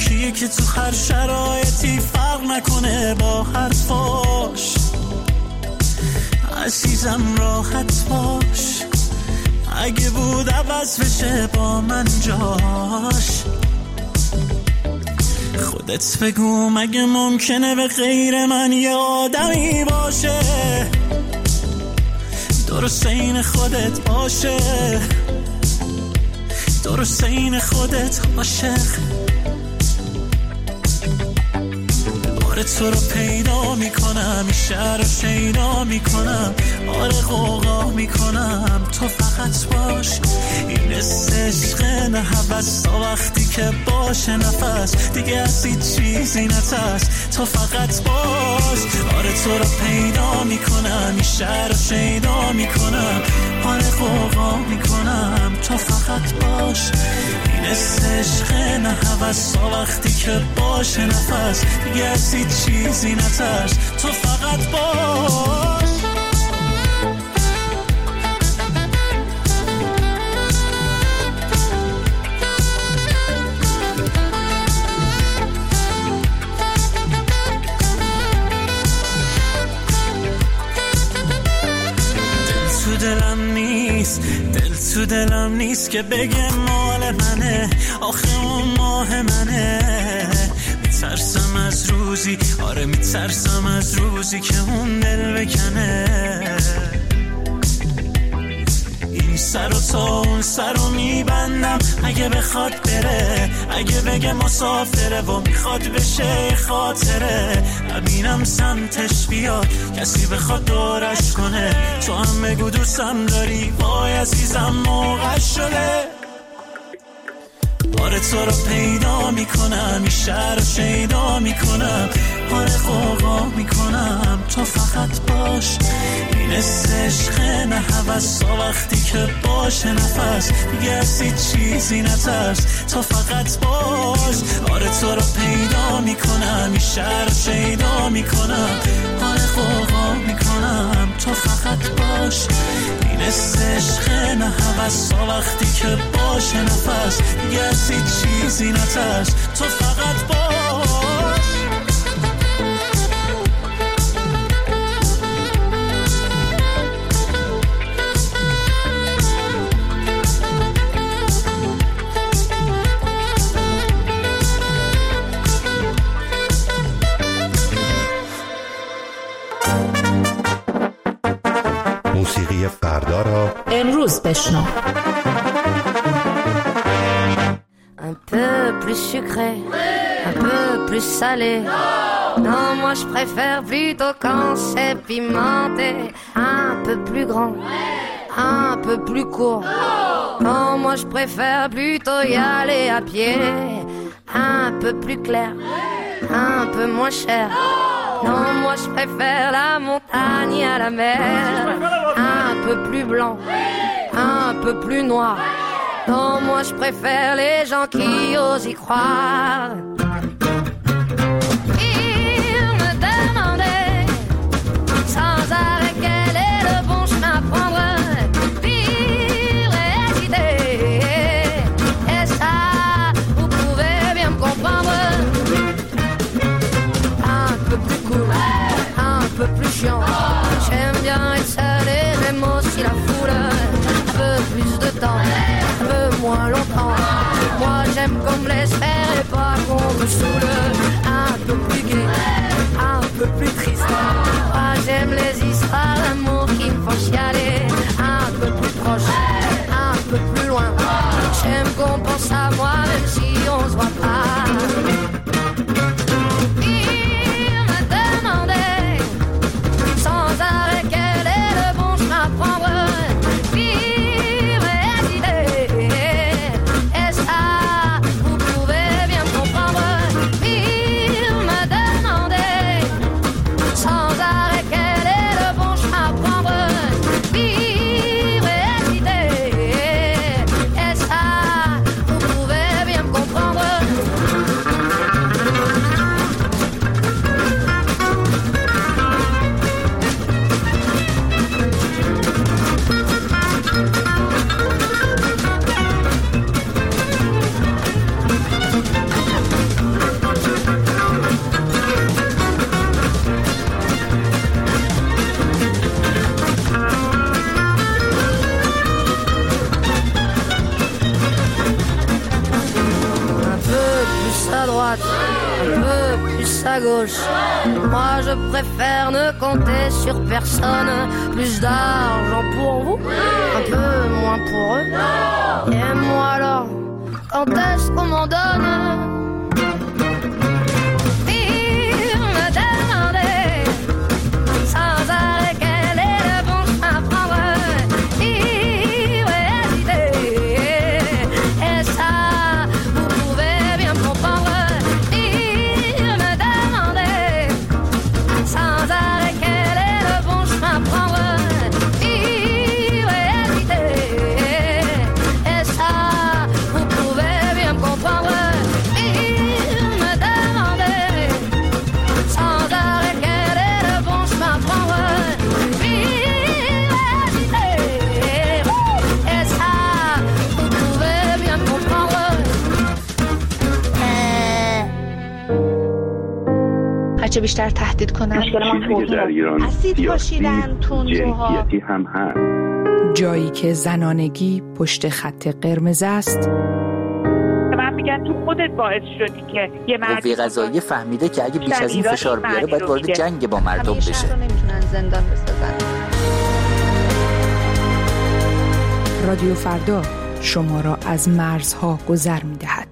کیه که تو هر شرایطی فرق نکنه با حرفاش. عزیزم راحت باش، اگه بود عوض بشه با من جاش. خودت بگو مگه ممکنه به غیر من یه آدمی باشه درست این خودت باشه، درست این خودت عاشق. آره تو رو پیدا میکنم، این شهر رو شیدا میکنم، آره غوغا میکنم، تو فقط باش. این عشق نه هوس تا وقتی که باشه نفس دیگه از هیچ چیزی نترس، تو فقط باش. آره تو رو پیدا میکنم، این شهر رو شیدا میکنم، آره غوغا میکنم، تو فقط باش. این عشق نه هوس تا وقتی که باشه نفس دیگه از هیچ چیزی نترس، تو فقط باش. دل تو دلم نیست که بگه مال منه، آخه اون ماه منه. میترسم از روزی، آره میترسم از روزی که اون دل بکنه. این سر و تا اون سر رو میبندم اگه بخواد بره، اگه بگه مسافره و میخواد بشه خاطره. نبینم سمتش بیاد کسی بخواد دورش کنه، تو هم بگو دوستم داری، وای عزیزم موقع شده. آره تو رو پیدا میکنم، این شهر رو شیدا میکنم، آره غوغا میکنم، تو فقط باش. این عشق نه هوس تا وقتی که باشه نفس دیگه از هیچ چیزی نترس، تو فقط باش. آره تو رو پیدا میکنم، این شهر رو شیدا میکنم، آره غوغا میکنم، تو فقط باش. این عشق نه هوس تا وقتی که باشه نفس دیگه از هیچ چیزی نترس، تو فقط باش. موسیقی فردا را امروز بشنو. Un peu plus sucré, un peu plus salé. Non, moi je préfère plutôt quand c'est pimenté. Un peu plus grand, un peu plus court. Non, moi je préfère plutôt y aller à pied. Un peu plus clair, un peu moins cher. Non, moi je préfère la montagne à la mer. Un peu plus blanc, un peu plus noir. Non, moi je préfère les gens qui osent y croire. Ils me demandaient sans arrêt quel est le bon chemin à prendre. Pire hésiter, et ça, vous pouvez bien me comprendre. Un peu plus cool, un peu plus chiant. J'aime bien être seul et j'aime aussi la foule. Un peu plus de temps, un peu moins longtemps. Moi j'aime qu'on me laisse faire et pas qu'on me saoule. Un peu plus gai, un peu plus triste. Moi j'aime les histoires d'amour qui me font chialer. Un peu plus proche, un peu plus loin. J'aime qu'on pense à moi même si on se voit pas. Il me demandait sans arrêt quel est le bon chemin à prendre. droite, un peu plus à gauche. Moi je préfère ne compter sur personne. Plus d'argent pour vous, un peu moins pour eux. Et moi alors, quand est-ce qu'on m'en donne? هرچه بیشتر تهدید کنن اسید پاشیدن تندروها هم هست. جایی که زنانگی پشت خط قرمز است. من میگن تو خودت باعث شدی که یه قوه قضاییه فهمیده که اگه بیش از این فشار بیاره باید وارد جنگ با مردم بشه. نمیتونن زندان بسازن. رادیو فردا شما را از مرزها گذر می‌دهد.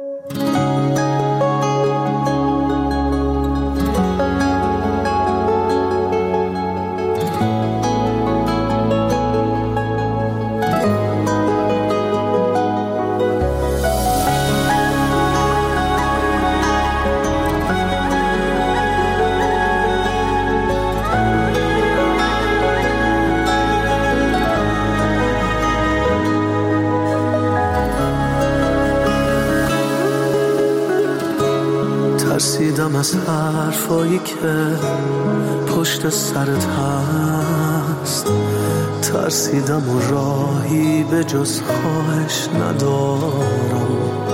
ترسیدم از حرفایی که پشت سرت هست، ترسیدم و راهی به جز خواهش ندارم.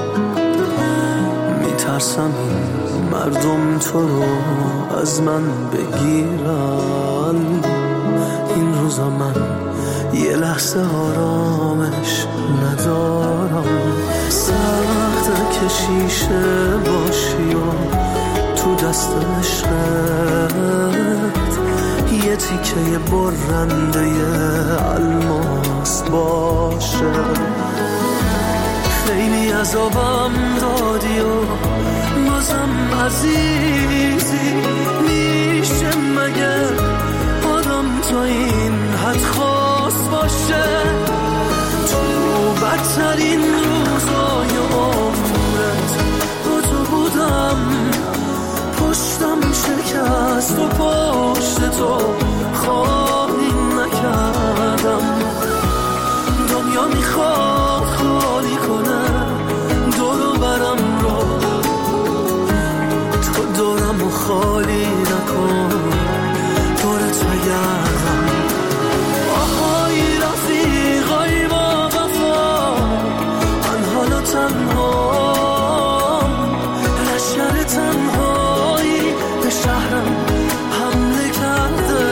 میترسم این مردم تو رو از من بگیرن. این روزا من یه لحظه آرامش ندارم. سخته که شیشه باشی و تو دست عشقت یه تیکه برنده الماس باشه. خیلی عذابم دادی و بازم عزیزی، میشه مگه آدم تا این حد خاص باشه؟ تو بدترین روزای عمرت با تو بودم، پشتم شکست و پشت تو خواهی نکردم. دنیا میخواد خالی کنه دورو برم رو، تو دورم و خالی نکن، دورت بگردم. آهای رفیقای با وفا، من حالا تنهام، لشکر تنهایی به شهرم حمله کرده.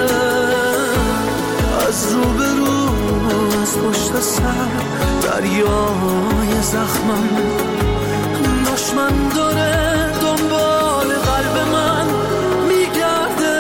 از رو به رو از پشت سر دریای زخمم، دشمن داره دنبال قلب من میگرده.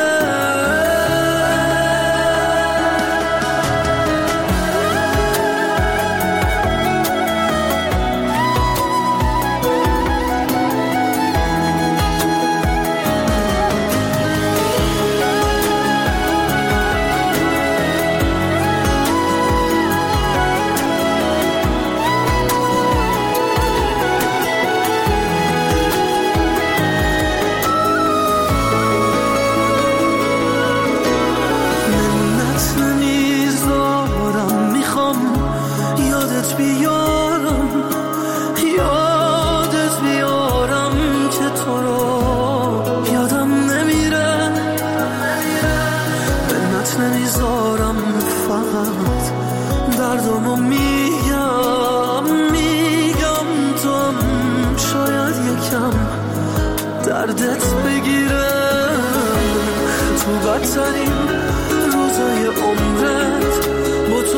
دردت بگیره تو بدترین روزای عمرت با تو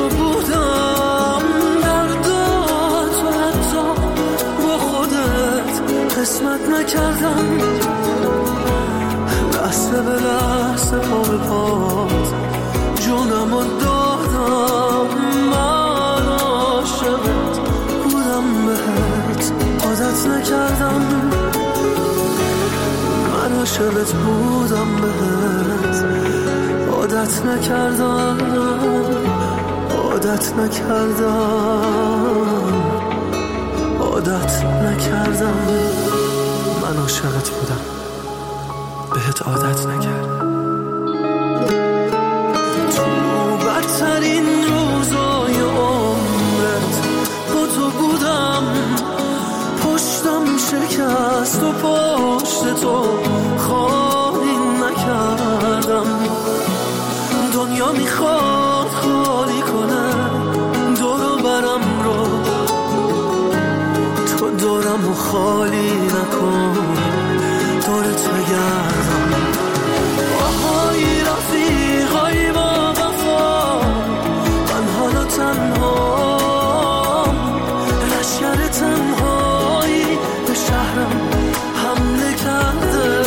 بودم. درداتو حتی با خودت قسمت نکردم، لحظه به لحظه پا به پات جونمو دادم. من عاشقت بودم بهت، عادت نکردم. من عاشقت بودم بهت، عادت نکردم. عادت نکردم، عادت نکردم. من عاشقت بودم بهت، عادت نکردم. تو بدترین روزای عمرت با تو بودم، پشتم شکست و پشت تو خالی نکردم. دنیا میخواد خالی کنه دور برم رو، تو دورم و خالی نکن، دورت بگردم. آهای رفیقای با وفا، من حالا تنهام، لشکر تنهایی به شهرم حمله کرده.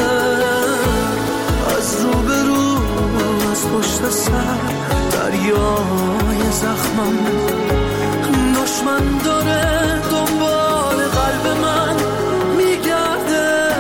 از رو به رو، از پشت سر دریای زخمم، دشمن داره دنبال قلب من میگرده.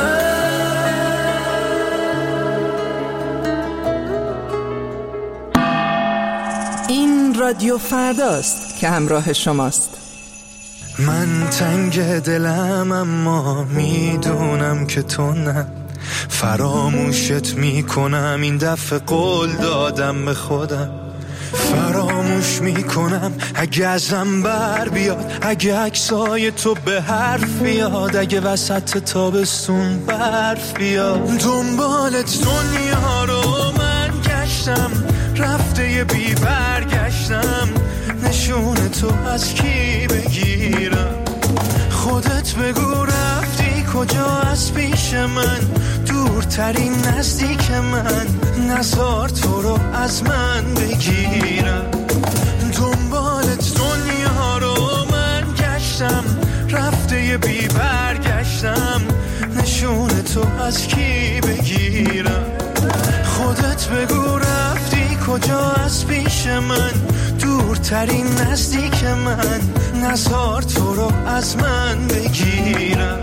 این رادیو فرداست که همراه شماست. من تنگ دلم اما میدونم که تو نه، فراموشت میکنم این دفعه، قول دادم به خودم. فراموش میکنم اگه ازم بر بیاد، اگه عکسای تو به حرف بیاد، اگه وسط تابستون برف بیاد. دنبالت دنیا رو من گشتم، رفته بی برگشتم. نشون تو از کی بگیرم؟ خودت بگو رفتی کجا از پیش من، دورترین نزدیک من. نزار تو رو از من بگیرم. دنبالت دنیا رو من گشتم، رفته بی برگشتم. نشون تو از کی بگیرم؟ خودت بگو رفتی کجا از پیش من، دورترین نزدیک من. نزار تو رو از من بگیرم.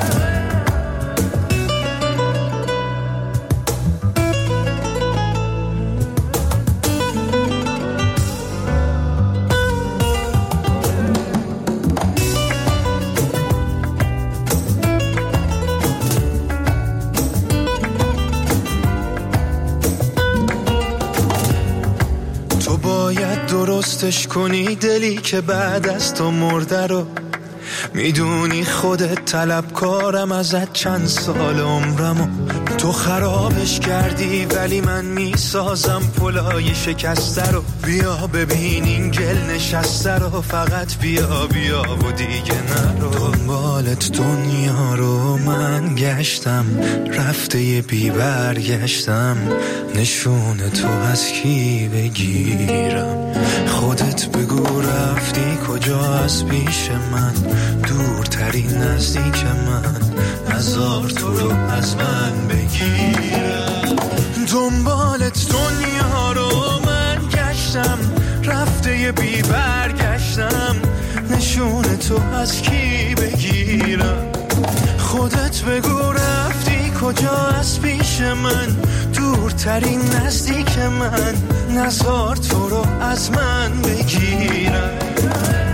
درستش کنی دلی که بعد از تو مرده رو. میدونی خودت طلبکارم ازت چند سال عمرمو. تو خرابش کردی ولی من میسازم پلای شکسته رو. بیا ببین این گل نشسته رو، فقط بیا بیا و دیگه نرو. دنبالت دنیا رو من گشتم، رفته بی برگشتم. نشون تو از کی بگیرم؟ خودت بگو رفتی کجا از پیش من، دورترین نزدیک من. نزار تو رو از من بگیرم. دنبالت دنیا رو من گشتم، رفته بی برگشتم. نشون تو از کی بگیرم؟ خودت بگو رفتی کجا از پیش من، دورترین نزدیک من. نزار تو رو از من بگیرم.